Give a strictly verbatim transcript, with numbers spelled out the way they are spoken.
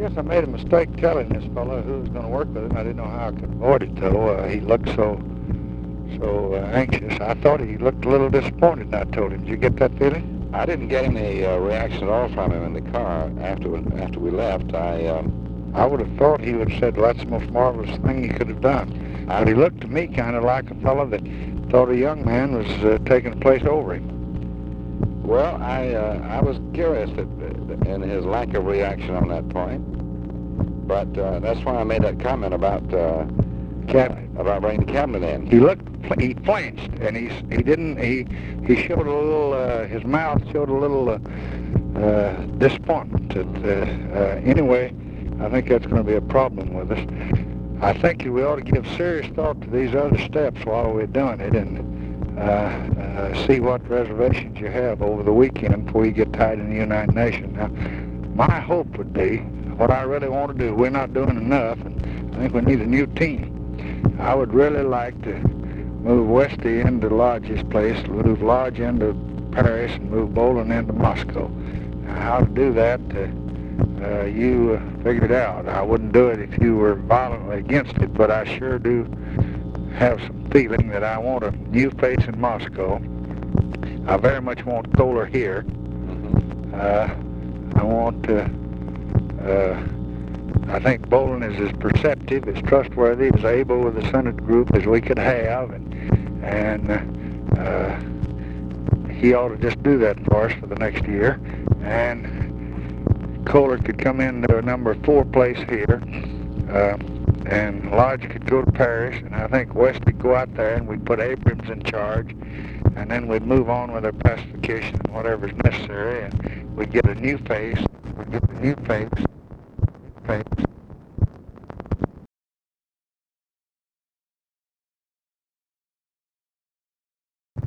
guess I made a mistake telling this fellow who was going to work with him. I didn't know how I could avoid it, though. Uh, he looked so so uh, anxious. I thought he looked a little disappointed, and I told him. Did you get that feeling? I didn't get any uh, reaction at all from him in the car after after we left. I um, I would have thought he would have said, well, that's the most marvelous thing he could have done. But he looked to me kind of like a fellow that thought a young man was uh, taking a place over him. Well, I uh, I was curious at, in his lack of reaction on that point, but uh, that's why I made that comment about uh, Cabinet. about bringing the cabinet in. He looked, he flinched, and he he didn't he he showed a little uh, his mouth showed a little uh, uh, disappointment. That, uh, uh, anyway, I think that's going to be a problem with us. I think we ought to give serious thought to these other steps while we're doing it, and uh, uh, see what reservations you have over the weekend before you get tied in the United Nations. Now, my hope would be, what I really want to do, we're not doing enough, and I think we need a new team. I would really like to move Westy into Lodge's place, move Lodge into Paris, and move Bolin into Moscow. Now, how to do that, uh, uh, you uh, figured out. I wouldn't do it if you were violently against it, but I sure do have some feeling that I want a new face in Moscow. I very much want Kohler here. Mm-hmm. Uh, I want to, uh, I think Bolin is as perceptive, as trustworthy, as able with the Senate group as we could have, and, and uh, he ought to just do that for us for the next year. And Kohler could come into a number four place here. Uh, and Lodge could go to Paris, and I think West would go out there, and we'd put Abrams in charge, and then we'd move on with our pacification and whatever's necessary, and we'd get a new face, we'd get a new face, face,